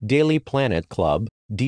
Daily Planet Club,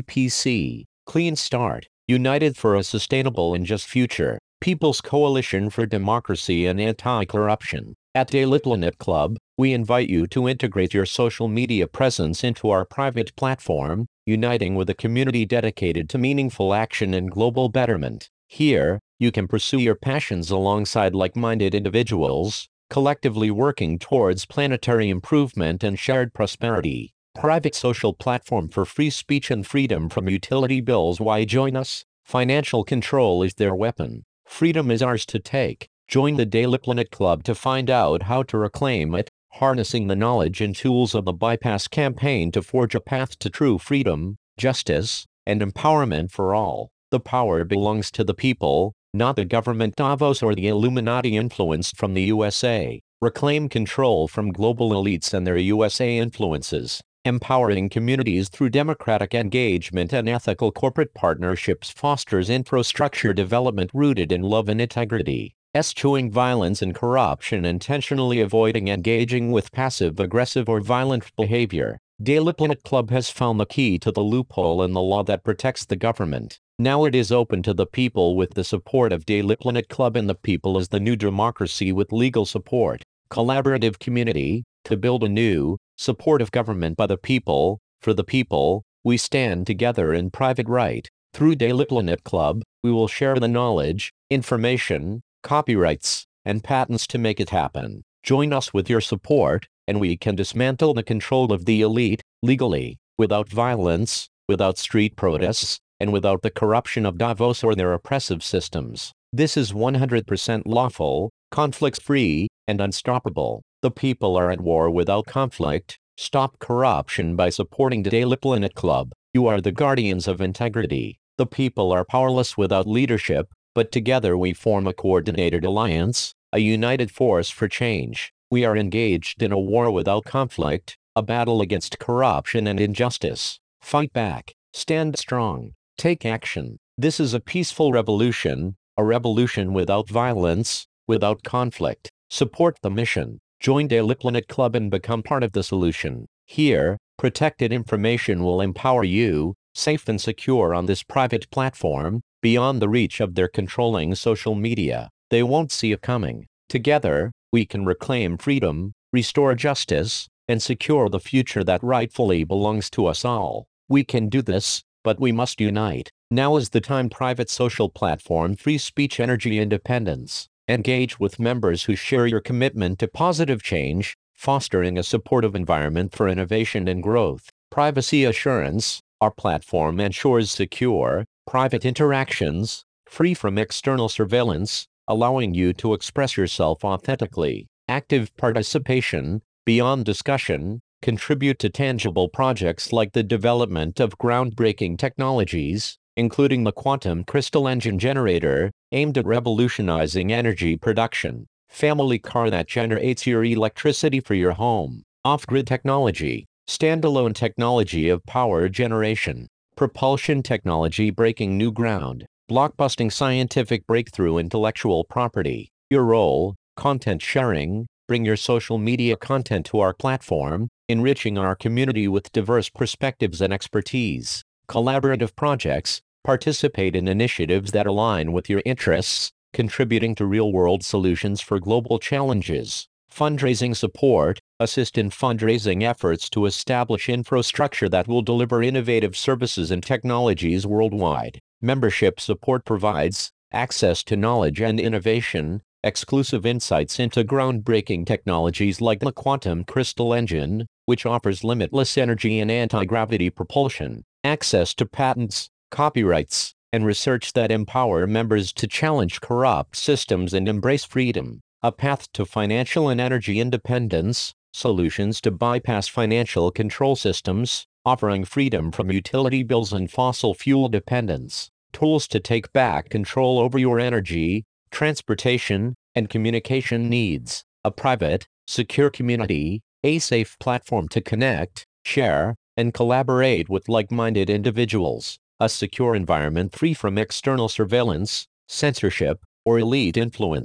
DPC, Clean Start, United for a Sustainable and Just Future, People's Coalition for Democracy and Anti-Corruption. At Daily Planet Club, we invite you to integrate your social media presence into our private platform, uniting with a community dedicated to meaningful action and global betterment. Here, you can pursue your passions alongside like-minded individuals, collectively working towards planetary improvement and shared prosperity. Private social platform for free speech and freedom from utility bills. Why join us? Financial control is their weapon. Freedom is ours to take. Join the Daily Planet Club to find out how to reclaim it, harnessing the knowledge and tools of the Bypass campaign to forge a path to true freedom, justice, and empowerment for all. The power belongs to the people, not the government, Davos, or the Illuminati influenced from the USA. Reclaim control from global elites and their USA influences. Empowering communities through democratic engagement and ethical corporate partnerships fosters infrastructure development rooted in love and integrity. Eschewing violence and corruption, intentionally avoiding engaging with passive-aggressive or violent behavior. Daily Planet Club has found the key to the loophole in the law that protects the government. Now it is open to the people with the support of Daily Planet Club, and the people is the new democracy with legal support. Collaborative community, to build a new, supportive government by the people, for the people. We stand together in private right. Through Daily Planet Club, we will share the knowledge, information, copyrights, and patents to make it happen. Join us with your support, and we can dismantle the control of the elite, legally, without violence, without street protests, and without the corruption of Davos or their oppressive systems. This is 100% lawful, conflict-free, and unstoppable. The people are at war without conflict. Stop corruption by supporting the Daily Planet Club. You are the guardians of integrity. The people are powerless without leadership, but together we form a coordinated alliance, a united force for change. We are engaged in a war without conflict, a battle against corruption and injustice. Fight back. Stand strong. Take action. This is a peaceful revolution, a revolution without violence, without conflict. Support the mission. Join Daily Planet Club and become part of the solution. Here, protected information will empower you, safe and secure on this private platform, beyond the reach of their controlling social media. They won't see it coming. Together, we can reclaim freedom, restore justice, and secure the future that rightfully belongs to us all. We can do this, but we must unite. Now is the time. Private social platform, free speech, energy independence. Engage with members who share your commitment to positive change, fostering a supportive environment for innovation and growth. Privacy assurance. Our platform ensures secure, private interactions, free from external surveillance, allowing you to express yourself authentically. Active participation, beyond discussion, contribute to tangible projects like the development of groundbreaking technologies, including the quantum crystal engine generator, aimed at revolutionizing energy production. Family car that generates your electricity for your home. Off-grid technology. Standalone technology of power generation. Propulsion technology breaking new ground. Blockbusting scientific breakthrough. Intellectual property. Your role, content sharing. Bring your social media content to our platform, enriching our community with diverse perspectives and expertise. Collaborative projects. Participate in initiatives that align with your interests, contributing to real-world solutions for global challenges. Fundraising support. Assist in fundraising efforts to establish infrastructure that will deliver innovative services and technologies worldwide. Membership support provides access to knowledge and innovation, exclusive insights into groundbreaking technologies like the quantum crystal engine, which offers limitless energy and anti-gravity propulsion, access to patents, copyrights, and research that empower members to challenge corrupt systems and embrace freedom, a path to financial and energy independence, solutions to bypass financial control systems, offering freedom from utility bills and fossil fuel dependence, tools to take back control over your energy, transportation, and communication needs, a private, secure community, a safe platform to connect, share, and collaborate with like-minded individuals, a secure environment free from external surveillance, censorship, or elite influence,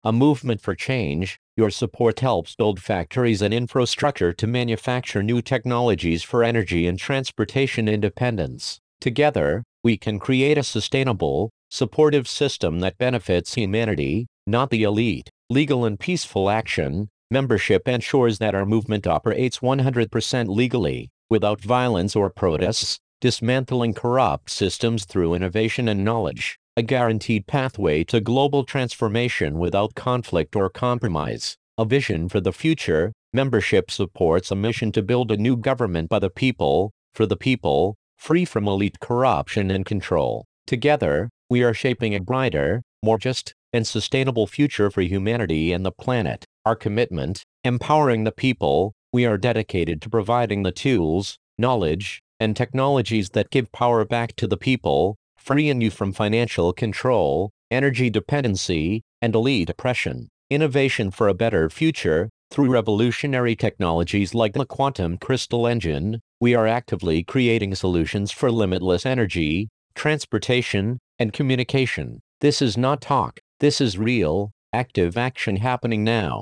a movement for change. Your support helps build factories and infrastructure to manufacture new technologies for energy and transportation independence. Together, we can create a sustainable, supportive system that benefits humanity, not the elite. Legal and peaceful action. Membership ensures that our movement operates 100% legally, without violence or protests, dismantling corrupt systems through innovation and knowledge, a guaranteed pathway to global transformation without conflict or compromise, a vision for the future. Membership supports a mission to build a new government by the people, for the people, free from elite corruption and control. Together, we are shaping a brighter, more just, and sustainable future for humanity and the planet. Our commitment, empowering the people. We are dedicated to providing the tools, knowledge, and technologies that give power back to the people, freeing you from financial control, energy dependency, and elite oppression. Innovation for a better future. Through revolutionary technologies like the quantum crystal engine, we are actively creating solutions for limitless energy, transportation, and communication. This is not talk, this is real, active action happening now.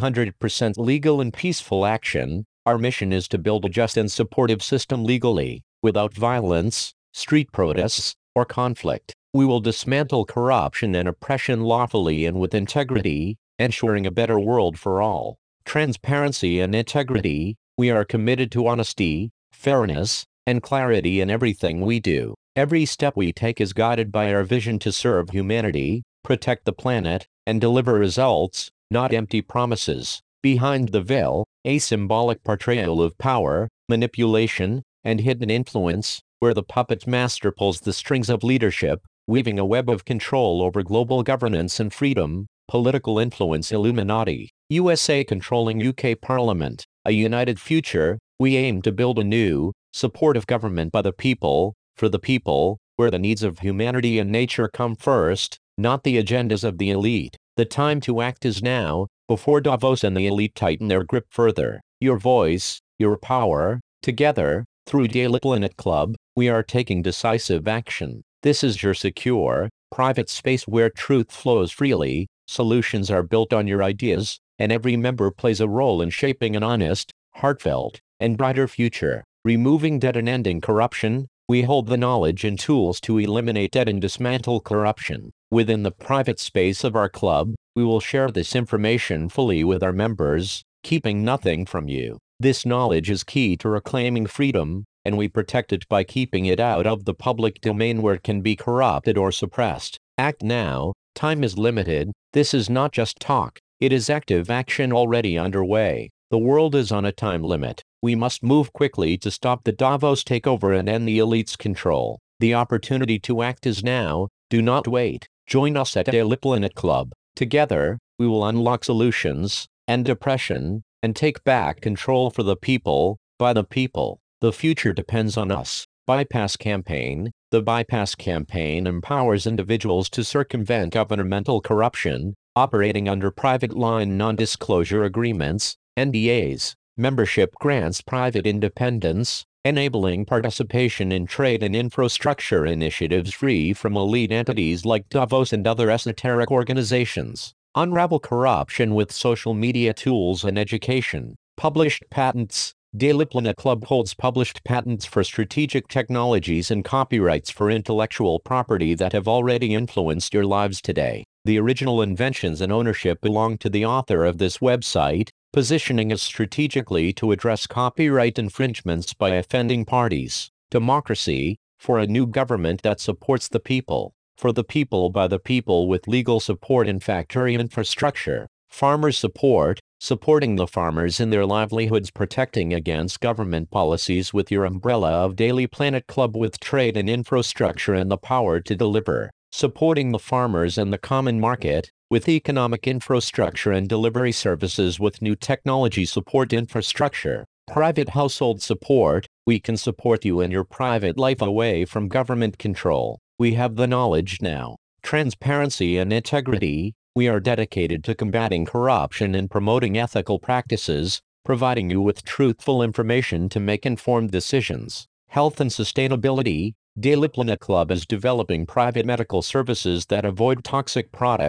100% legal and peaceful action. Our mission is to build a just and supportive system legally, without violence, street protests, or conflict. We will dismantle corruption and oppression lawfully and with integrity, ensuring a better world for all. Transparency and integrity. We are committed to honesty, fairness, and clarity in everything we do. Every step we take is guided by our vision to serve humanity, protect the planet, and deliver results, not empty promises. Behind the veil, a symbolic portrayal of power, manipulation, and hidden influence, where the puppet master pulls the strings of leadership, weaving a web of control over global governance and freedom. Political influence. Illuminati. USA controlling UK Parliament. A united future. We aim to build a new, supportive government by the people, for the people, where the needs of humanity and nature come first, not the agendas of the elite. The time to act is now, before Davos and the elite tighten their grip further. Your voice, your power. Together, through Daily Planet Club, we are taking decisive action. This is your secure, private space where truth flows freely, solutions are built on your ideas, and every member plays a role in shaping an honest, heartfelt, and brighter future. Removing debt and ending corruption. We hold the knowledge and tools to eliminate debt and dismantle corruption. Within the private space of our club, we will share this information fully with our members, keeping nothing from you. This knowledge is key to reclaiming freedom, and we protect it by keeping it out of the public domain where it can be corrupted or suppressed. Act now. Time is limited. This is not just talk, it is active action already underway. The world is on a time limit. We must move quickly to stop the Davos takeover and end the elite's control. The opportunity to act is now. Do not wait. Join us at Daily Planet Club. Together, we will unlock solutions, end oppression, and take back control for the people, by the people. The future depends on us. Bypass Campaign. The Bypass Campaign empowers individuals to circumvent governmental corruption, operating under private line non-disclosure agreements, NDAs. Membership grants private independence, enabling participation in trade and infrastructure initiatives free from elite entities like Davos and other esoteric organizations. Unravel corruption with social media tools and education. Published patents. Daily Planet Club holds published patents for strategic technologies and copyrights for intellectual property that have already influenced your lives today. The original inventions and ownership belong to the author of this website, positioning us strategically to address copyright infringements by offending parties. Democracy, for a new government that supports the people, for the people by the people with legal support and factory infrastructure. Farmers support, supporting the farmers in their livelihoods, protecting against government policies with your umbrella of Daily Planet Club with trade and infrastructure and the power to deliver. Supporting the farmers and the common market, with economic infrastructure and delivery services with new technology support infrastructure. Private household support, we can support you in your private life away from government control. We have the knowledge now. Transparency and integrity, we are dedicated to combating corruption and promoting ethical practices, providing you with truthful information to make informed decisions. Health and sustainability, Daily Planet Club is developing private medical services that avoid toxic products,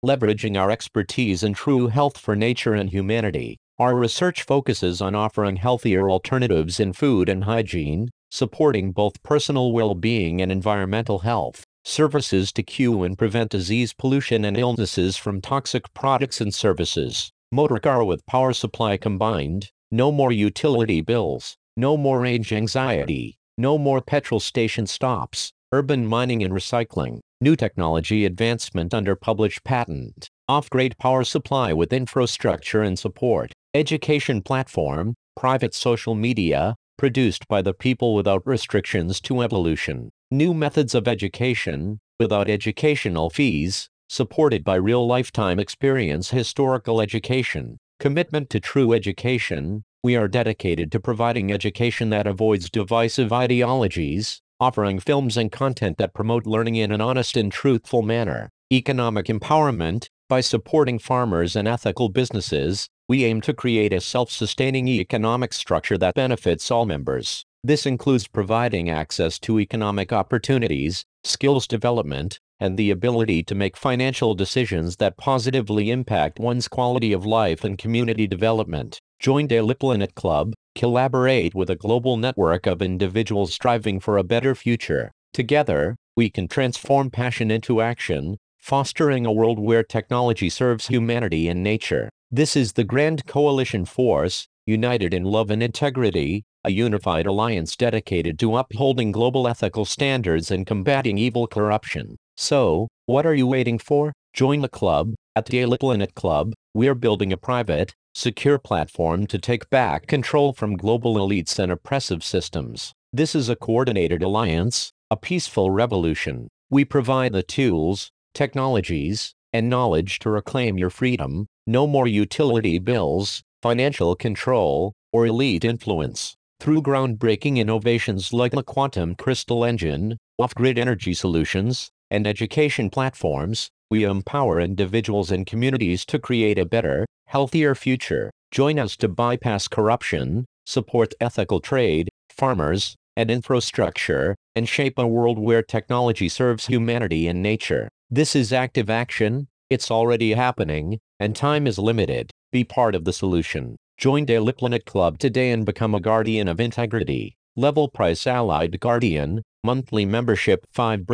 leveraging our expertise in true health for nature and humanity. Our research focuses on offering healthier alternatives in food and hygiene, supporting both personal well-being and environmental health. Services to cue and prevent disease, pollution, and illnesses from toxic products and services. Motorcar with power supply combined. No more utility bills. No more age anxiety. No more petrol station stops. Urban mining and recycling. New technology advancement under published patent. Off-grid power supply with infrastructure and support. Education platform. Private social media. Produced by the people without restrictions to evolution. New methods of education, without educational fees, supported by real lifetime experience. Historical education. Commitment to true education. We are dedicated to providing education that avoids divisive ideologies, offering films and content that promote learning in an honest and truthful manner. Economic empowerment. By supporting farmers and ethical businesses, we aim to create a self-sustaining economic structure that benefits all members. This includes providing access to economic opportunities, skills development, and the ability to make financial decisions that positively impact one's quality of life and community development. Join Daily Planet Club, collaborate with a global network of individuals striving for a better future. Together, we can transform passion into action, fostering a world where technology serves humanity and nature. This is the Grand Coalition Force, united in love and integrity, a unified alliance dedicated to upholding global ethical standards and combating evil corruption. So, what are you waiting for? Join the club. At Daily Planet Club, we're building a private, secure platform to take back control from global elites and oppressive systems. This is a coordinated alliance, a peaceful revolution. We provide the tools, technologies, and knowledge to reclaim your freedom. No more utility bills, financial control, or elite influence. Through groundbreaking innovations like the quantum crystal engine, off-grid energy solutions, and education platforms, we empower individuals and communities to create a better, healthier future. Join us to bypass corruption, support ethical trade, farmers, and infrastructure, and shape a world where technology serves humanity and nature. This is active action, it's already happening, and time is limited. Be part of the solution. Join Daily Planet Club today and become a guardian of integrity. Level price Allied Guardian, monthly membership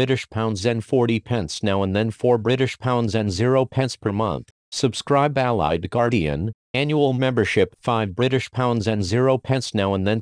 £5 and 40 pence now and then £4 and 0 pence per month. Subscribe Allied Guardian, annual membership £5 and 0 pence now and then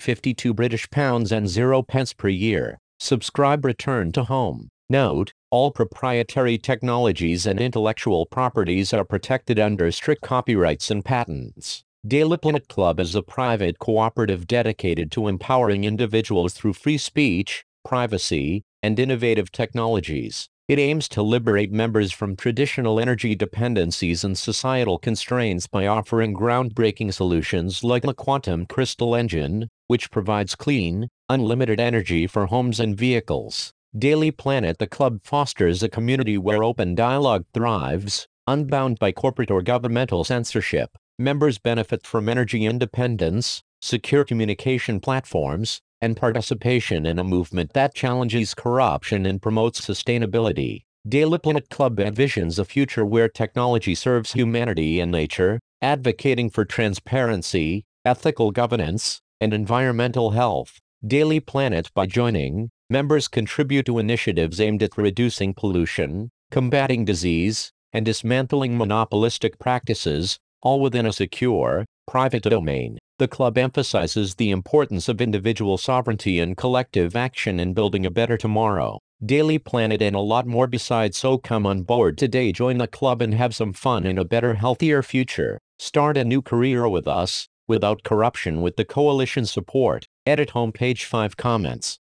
£52 and 0 pence per year. Subscribe Return to Home. Note, all proprietary technologies and intellectual properties are protected under strict copyrights and patents. Daily Planet Club is a private cooperative dedicated to empowering individuals through free speech, privacy, and innovative technologies. It aims to liberate members from traditional energy dependencies and societal constraints by offering groundbreaking solutions like the quantum crystal engine, which provides clean, unlimited energy for homes and vehicles. Daily Planet the club fosters a community where open dialogue thrives, unbound by corporate or governmental censorship. Members benefit from energy independence, secure communication platforms, and participation in a movement that challenges corruption and promotes sustainability. Daily Planet Club envisions a future where technology serves humanity and nature, advocating for transparency, ethical governance, and environmental health. Daily Planet. By joining, members contribute to initiatives aimed at reducing pollution, combating disease, and dismantling monopolistic practices, all within a secure, private domain. The club emphasizes the importance of individual sovereignty and collective action in building a better tomorrow. Daily Planet and a lot more besides. So come on board today, join the club and have some fun in a better, healthier future. Start a new career with us, without corruption, with the coalition support. Edit homepage 5 comments.